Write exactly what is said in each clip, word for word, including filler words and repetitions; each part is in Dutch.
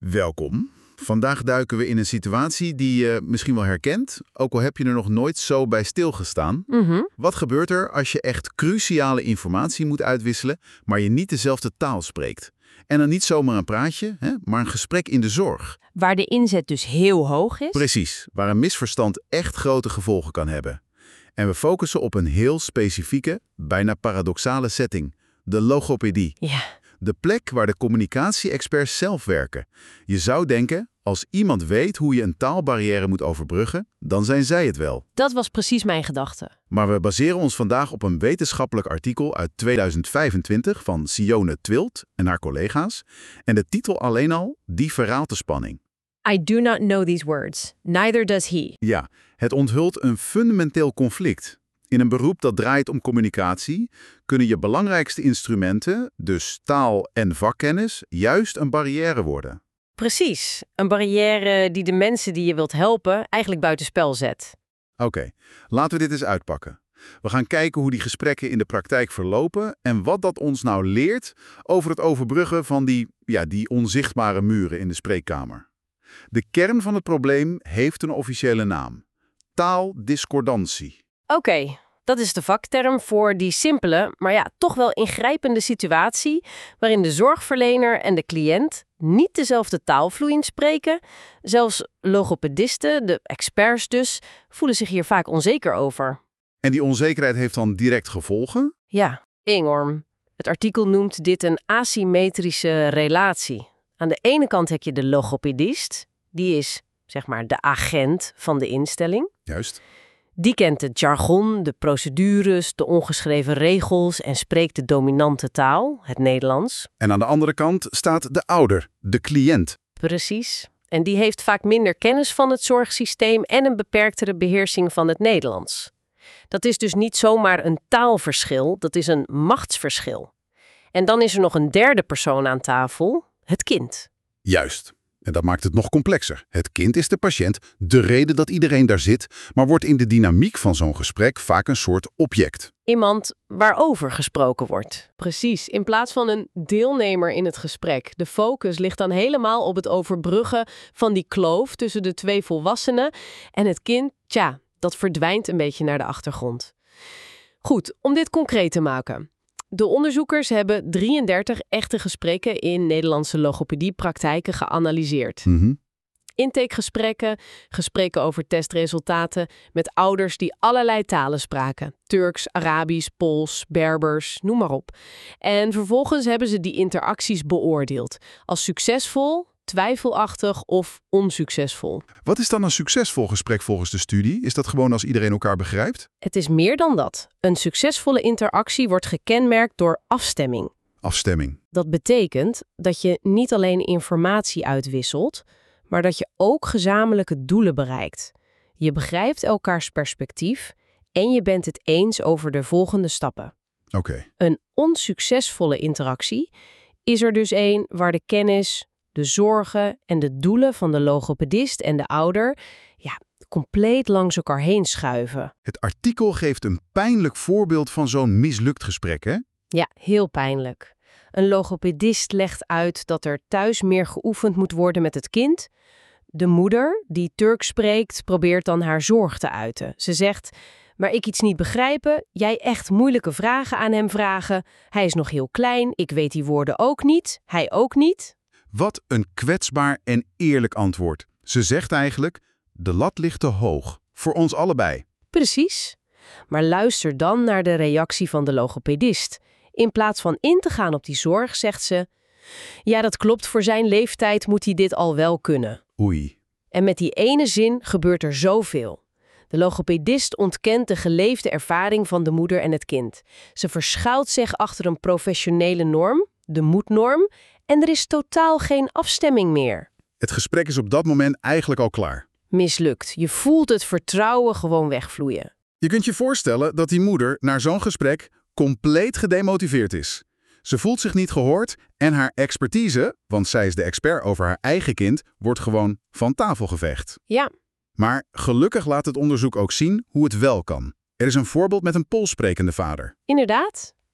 Welkom. Vandaag duiken we in een situatie die je misschien wel herkent, ook al heb je er nog nooit zo bij stilgestaan. Mm-hmm. Wat gebeurt er als je echt cruciale informatie moet uitwisselen, maar je niet dezelfde taal spreekt? En dan niet zomaar een praatje, hè, maar een gesprek in de zorg. Waar de inzet dus heel hoog is? Precies, waar een misverstand echt grote gevolgen kan hebben. En we focussen op een heel specifieke, bijna paradoxale setting, de logopedie. Ja. De plek waar de communicatie-experts zelf werken. Je zou denken, als iemand weet hoe je een taalbarrière moet overbruggen, dan zijn zij het wel. Dat was precies mijn gedachte. Maar we baseren ons vandaag op een wetenschappelijk artikel uit tweeduizend vijfentwintig van Sione Twilt en haar collega's. En de titel alleen al, die verraalt de spanning. I do not know these words. Neither does he. Ja, het onthult een fundamenteel conflict. In een beroep dat draait om communicatie, kunnen je belangrijkste instrumenten, dus taal en vakkennis, juist een barrière worden. Precies. Een barrière die de mensen die je wilt helpen eigenlijk buitenspel zet. Oké, okay, laten we dit eens uitpakken. We gaan kijken hoe die gesprekken in de praktijk verlopen en wat dat ons nou leert over het overbruggen van die, ja, die onzichtbare muren in de spreekkamer. De kern van het probleem heeft een officiële naam. Taaldiscordantie. Oké, okay, dat is de vakterm voor die simpele, maar ja, toch wel ingrijpende situatie waarin de zorgverlener en de cliënt niet dezelfde taal vloeiend spreken. Zelfs logopedisten, de experts dus, voelen zich hier vaak onzeker over. En die onzekerheid heeft dan direct gevolgen? Ja, enorm. Het artikel noemt dit een asymmetrische relatie. Aan de ene kant heb je de logopedist, die is, zeg maar, de agent van de instelling. Juist. Die kent het jargon, de procedures, de ongeschreven regels en spreekt de dominante taal, het Nederlands. En aan de andere kant staat de ouder, de cliënt. Precies. En die heeft vaak minder kennis van het zorgsysteem en een beperktere beheersing van het Nederlands. Dat is dus niet zomaar een taalverschil, dat is een machtsverschil. En dan is er nog een derde persoon aan tafel, het kind. Juist. En dat maakt het nog complexer. Het kind is de patiënt, de reden dat iedereen daar zit, maar wordt in de dynamiek van zo'n gesprek vaak een soort object. Iemand waarover gesproken wordt. Precies, in plaats van een deelnemer in het gesprek. De focus ligt dan helemaal op het overbruggen van die kloof tussen de twee volwassenen en het kind. Tja, dat verdwijnt een beetje naar de achtergrond. Goed, om dit concreet te maken. De onderzoekers hebben drieëndertig echte gesprekken in Nederlandse logopediepraktijken geanalyseerd. Mm-hmm. Intakegesprekken, gesprekken over testresultaten met ouders die allerlei talen spraken. Turks, Arabisch, Pools, Berbers, noem maar op. En vervolgens hebben ze die interacties beoordeeld. Als succesvol, twijfelachtig of onsuccesvol. Wat is dan een succesvol gesprek volgens de studie? Is dat gewoon als iedereen elkaar begrijpt? Het is meer dan dat. Een succesvolle interactie wordt gekenmerkt door afstemming. Afstemming. Dat betekent dat je niet alleen informatie uitwisselt, maar dat je ook gezamenlijke doelen bereikt. Je begrijpt elkaars perspectief en je bent het eens over de volgende stappen. Oké. Okay. Een onsuccesvolle interactie is er dus één waar de kennis, de zorgen en de doelen van de logopedist en de ouder ja, compleet langs elkaar heen schuiven. Het artikel geeft een pijnlijk voorbeeld van zo'n mislukt gesprek, hè? Ja, heel pijnlijk. Een logopedist legt uit dat er thuis meer geoefend moet worden met het kind. De moeder, die Turks spreekt, probeert dan haar zorg te uiten. Ze zegt, maar ik iets niet begrijpen, jij echt moeilijke vragen aan hem vragen. Hij is nog heel klein, ik weet die woorden ook niet, hij ook niet. Wat een kwetsbaar en eerlijk antwoord. Ze zegt eigenlijk, de lat ligt te hoog, voor ons allebei. Precies. Maar luister dan naar de reactie van de logopedist. In plaats van in te gaan op die zorg, zegt ze, ja, dat klopt, voor zijn leeftijd moet hij dit al wel kunnen. Oei. En met die ene zin gebeurt er zoveel. De logopedist ontkent de geleefde ervaring van de moeder en het kind. Ze verschuilt zich achter een professionele norm, de moednorm, en er is totaal geen afstemming meer. Het gesprek is op dat moment eigenlijk al klaar. Mislukt. Je voelt het vertrouwen gewoon wegvloeien. Je kunt je voorstellen dat die moeder na zo'n gesprek compleet gedemotiveerd is. Ze voelt zich niet gehoord en haar expertise, want zij is de expert over haar eigen kind, wordt gewoon van tafel geveegd. Ja. Maar gelukkig laat het onderzoek ook zien hoe het wel kan. Er is een voorbeeld met een Pools sprekende vader. Inderdaad.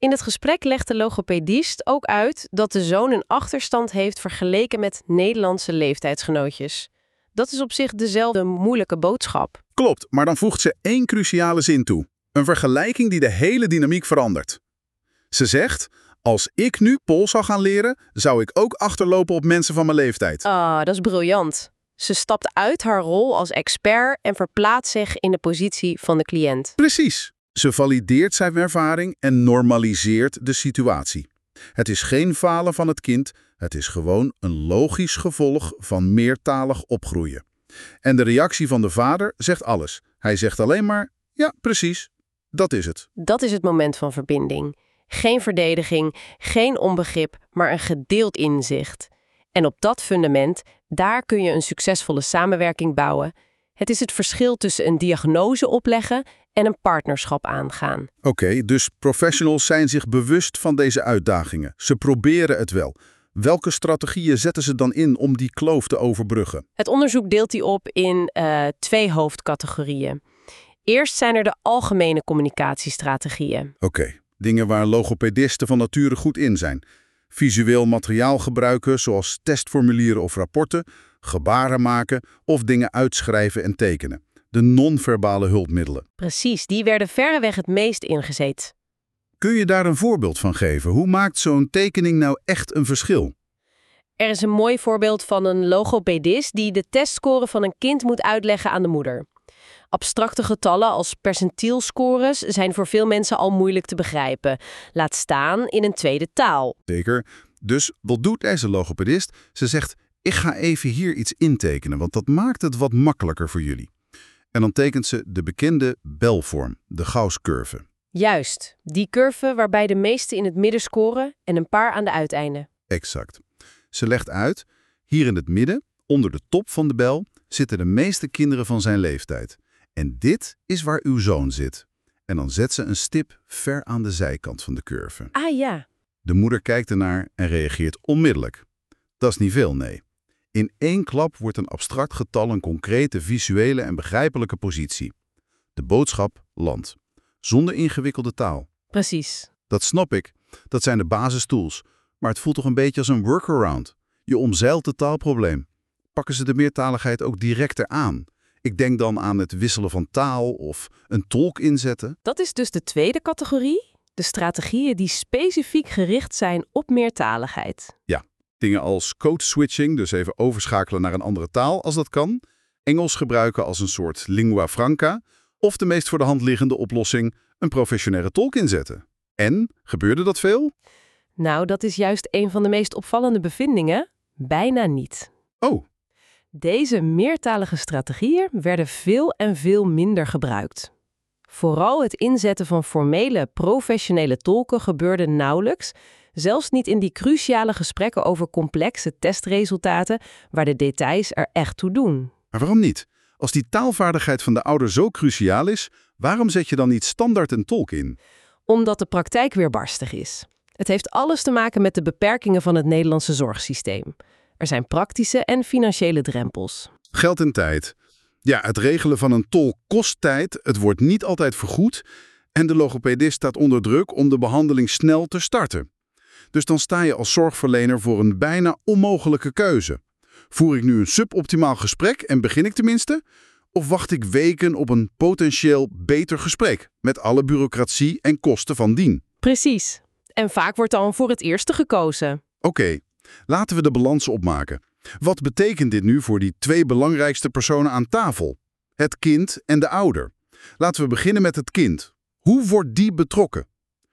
In het gesprek legt de logopedist ook uit dat de zoon een achterstand heeft vergeleken met Nederlandse leeftijdsgenootjes. Dat is op zich dezelfde moeilijke boodschap. Klopt, maar dan voegt ze één cruciale zin toe. Een vergelijking die de hele dynamiek verandert. Ze zegt, als ik nu Pools zou gaan leren, zou ik ook achterlopen op mensen van mijn leeftijd. Ah, dat is briljant. Ze stapt uit haar rol als expert en verplaatst zich in de positie van de cliënt. Precies. Ze valideert zijn ervaring en normaliseert de situatie. Het is geen falen van het kind, het is gewoon een logisch gevolg van meertalig opgroeien. En de reactie van de vader zegt alles. Hij zegt alleen maar, ja, precies, dat is het. Dat is het moment van verbinding. Geen verdediging, geen onbegrip, maar een gedeeld inzicht. En op dat fundament, daar kun je een succesvolle samenwerking bouwen. Het is het verschil tussen een diagnose opleggen en een partnerschap aangaan. Oké, okay, dus professionals zijn zich bewust van deze uitdagingen. Ze proberen het wel. Welke strategieën zetten ze dan in om die kloof te overbruggen? Het onderzoek deelt die op in uh, twee hoofdcategorieën. Eerst zijn er de algemene communicatiestrategieën. Oké, okay, dingen waar logopedisten van nature goed in zijn. Visueel materiaal gebruiken, zoals testformulieren of rapporten, gebaren maken of dingen uitschrijven en tekenen. De non-verbale hulpmiddelen. Precies, die werden verreweg het meest ingezet. Kun je daar een voorbeeld van geven? Hoe maakt zo'n tekening nou echt een verschil? Er is een mooi voorbeeld van een logopedist die de testscore van een kind moet uitleggen aan de moeder. Abstracte getallen als percentielscores zijn voor veel mensen al moeilijk te begrijpen. Laat staan in een tweede taal. Zeker. Dus wat doet deze logopedist? Ze zegt, ik ga even hier iets intekenen, want dat maakt het wat makkelijker voor jullie. En dan tekent ze de bekende belvorm, de Gauss-curve. Juist, die curve waarbij de meeste in het midden scoren en een paar aan de uiteinden. Exact. Ze legt uit, hier in het midden, onder de top van de bel, zitten de meeste kinderen van zijn leeftijd. En dit is waar uw zoon zit. En dan zet ze een stip ver aan de zijkant van de curve. Ah ja. De moeder kijkt ernaar en reageert onmiddellijk. Dat is niet veel, nee. In één klap wordt een abstract getal een concrete, visuele en begrijpelijke positie. De boodschap landt. Zonder ingewikkelde taal. Precies. Dat snap ik. Dat zijn de basistools. Maar het voelt toch een beetje als een workaround. Je omzeilt het taalprobleem. Pakken ze de meertaligheid ook directer aan? Ik denk dan aan het wisselen van taal of een tolk inzetten. Dat is dus de tweede categorie. De strategieën die specifiek gericht zijn op meertaligheid. Ja, dingen als code switching, dus even overschakelen naar een andere taal als dat kan. Engels gebruiken als een soort lingua franca. Of de meest voor de hand liggende oplossing, een professionele tolk inzetten. En, gebeurde dat veel? Nou, dat is juist een van de meest opvallende bevindingen. Bijna niet. Oh. Deze meertalige strategieën werden veel en veel minder gebruikt. Vooral het inzetten van formele, professionele tolken gebeurde nauwelijks, zelfs niet in die cruciale gesprekken over complexe testresultaten, waar de details er echt toe doen. Maar waarom niet? Als die taalvaardigheid van de ouder zo cruciaal is, waarom zet je dan niet standaard een tolk in? Omdat de praktijk weerbarstig is. Het heeft alles te maken met de beperkingen van het Nederlandse zorgsysteem. Er zijn praktische en financiële drempels. Geld en tijd. Ja, het regelen van een tolk kost tijd, het wordt niet altijd vergoed en de logopedist staat onder druk om de behandeling snel te starten. Dus dan sta je als zorgverlener voor een bijna onmogelijke keuze. Voer ik nu een suboptimaal gesprek en begin ik tenminste? Of wacht ik weken op een potentieel beter gesprek met alle bureaucratie en kosten van dien? Precies. En vaak wordt dan voor het eerste gekozen. Oké, okay, laten we de balans opmaken. Wat betekent dit nu voor die twee belangrijkste personen aan tafel? Het kind en de ouder. Laten we beginnen met het kind. Hoe wordt die betrokken?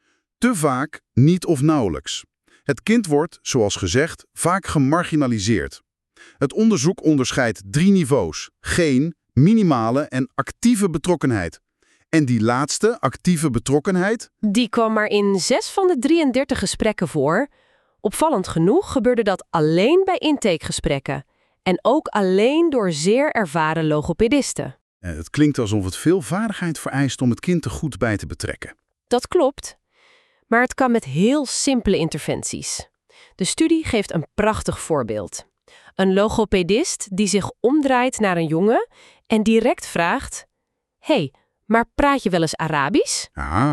Te vaak niet of nauwelijks. Het kind wordt, zoals gezegd, vaak gemarginaliseerd. Het onderzoek onderscheidt drie niveaus. Geen, minimale en actieve betrokkenheid. En die laatste, actieve betrokkenheid? Die kwam maar in zes van de drieëndertig gesprekken voor. Opvallend genoeg gebeurde dat alleen bij intakegesprekken. En ook alleen door zeer ervaren logopedisten. Het klinkt alsof het veel vaardigheid vereist om het kind er goed bij te betrekken. Dat klopt. Maar het kan met heel simpele interventies. De studie geeft een prachtig voorbeeld. Een logopedist die zich omdraait naar een jongen en direct vraagt: hey, maar praat je wel eens Arabisch? Ah.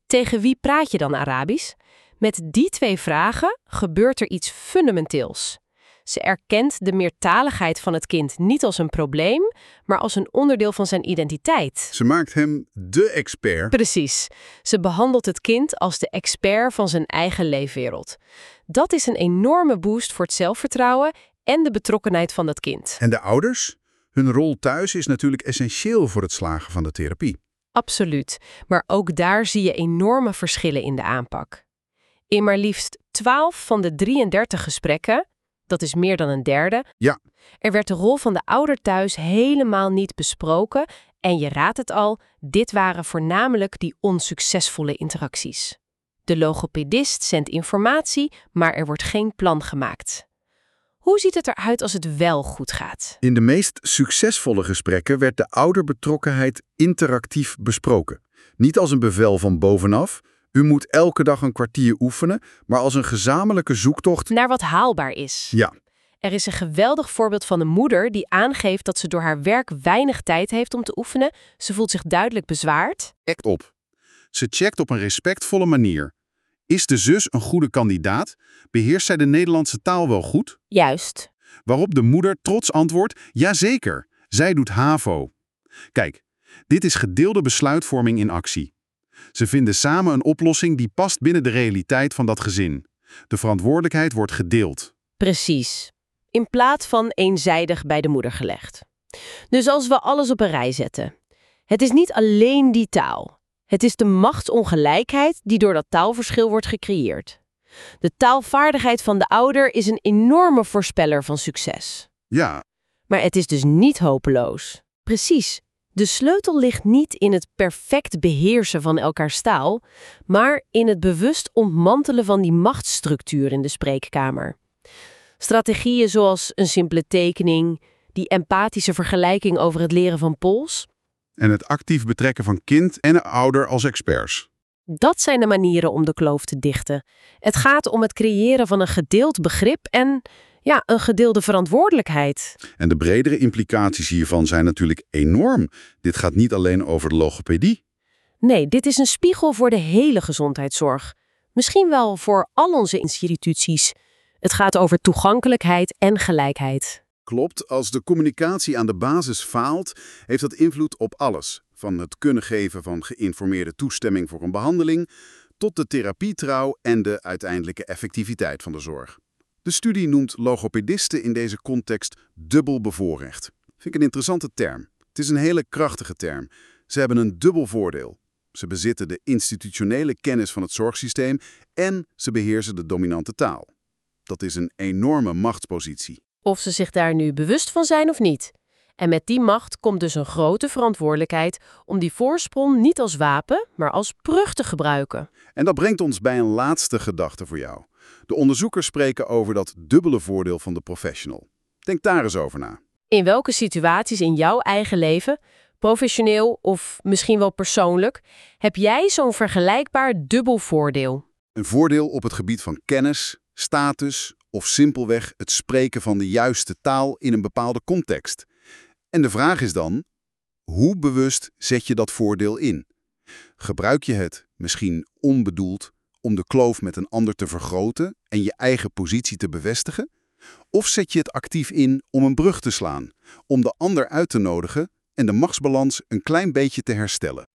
Tegen wie praat je dan Arabisch? Met die twee vragen gebeurt er iets fundamenteels. Ze erkent de meertaligheid van het kind niet als een probleem, maar als een onderdeel van zijn identiteit. Ze maakt hem de expert. Precies. Ze behandelt het kind als de expert van zijn eigen leefwereld. Dat is een enorme boost voor het zelfvertrouwen en de betrokkenheid van dat kind. En de ouders? Hun rol thuis is natuurlijk essentieel voor het slagen van de therapie. Absoluut. Maar ook daar zie je enorme verschillen in de aanpak. In maar liefst twaalf van de drieëndertig gesprekken, dat is meer dan een derde, Ja. er werd de rol van de ouder thuis helemaal niet besproken en je raadt het al, dit waren voornamelijk die onsuccesvolle interacties. De logopedist zendt informatie, maar er wordt geen plan gemaakt. Hoe ziet het eruit als het wel goed gaat? In de meest succesvolle gesprekken werd de ouderbetrokkenheid interactief besproken. Niet als een bevel van bovenaf. U moet elke dag een kwartier oefenen, maar als een gezamenlijke zoektocht. Naar wat haalbaar is. Ja. Er is een geweldig voorbeeld van een moeder die aangeeft dat ze door haar werk weinig tijd heeft om te oefenen. Ze voelt zich duidelijk bezwaard. Act op. Ze checkt op een respectvolle manier. Is de zus een goede kandidaat? Beheerst zij de Nederlandse taal wel goed? Juist. Waarop de moeder trots antwoordt, jazeker, zij doet HAVO. Kijk, dit is gedeelde besluitvorming in actie. Ze vinden samen een oplossing die past binnen de realiteit van dat gezin. De verantwoordelijkheid wordt gedeeld. Precies. In plaats van eenzijdig bij de moeder gelegd. Dus als we alles op een rij zetten. Het is niet alleen die taal. Het is de machtsongelijkheid die door dat taalverschil wordt gecreëerd. De taalvaardigheid van de ouder is een enorme voorspeller van succes. Ja. Maar het is dus niet hopeloos. Precies. De sleutel ligt niet in het perfect beheersen van elkaars taal, maar in het bewust ontmantelen van die machtsstructuur in de spreekkamer. Strategieën zoals een simpele tekening, die empathische vergelijking over het leren van Pools. En het actief betrekken van kind en ouder als experts. Dat zijn de manieren om de kloof te dichten. Het gaat om het creëren van een gedeeld begrip en ja, een gedeelde verantwoordelijkheid. En de bredere implicaties hiervan zijn natuurlijk enorm. Dit gaat niet alleen over de logopedie. Nee, dit is een spiegel voor de hele gezondheidszorg. Misschien wel voor al onze instituties. Het gaat over toegankelijkheid en gelijkheid. Klopt, als de communicatie aan de basis faalt, heeft dat invloed op alles. Van het kunnen geven van geïnformeerde toestemming voor een behandeling, tot de therapietrouw en de uiteindelijke effectiviteit van de zorg. De studie noemt logopedisten in deze context dubbel bevoorrecht. Vind ik een interessante term. Het is een hele krachtige term. Ze hebben een dubbel voordeel. Ze bezitten de institutionele kennis van het zorgsysteem en ze beheersen de dominante taal. Dat is een enorme machtspositie. Of ze zich daar nu bewust van zijn of niet. En met die macht komt dus een grote verantwoordelijkheid om die voorsprong niet als wapen, maar als brug te gebruiken. En dat brengt ons bij een laatste gedachte voor jou. De onderzoekers spreken over dat dubbele voordeel van de professional. Denk daar eens over na. In welke situaties in jouw eigen leven, professioneel of misschien wel persoonlijk, heb jij zo'n vergelijkbaar dubbel voordeel? Een voordeel op het gebied van kennis, status of simpelweg het spreken van de juiste taal in een bepaalde context. En de vraag is dan, hoe bewust zet je dat voordeel in? Gebruik je het, misschien onbedoeld, om de kloof met een ander te vergroten en je eigen positie te bevestigen? Of zet je het actief in om een brug te slaan, om de ander uit te nodigen en de machtsbalans een klein beetje te herstellen?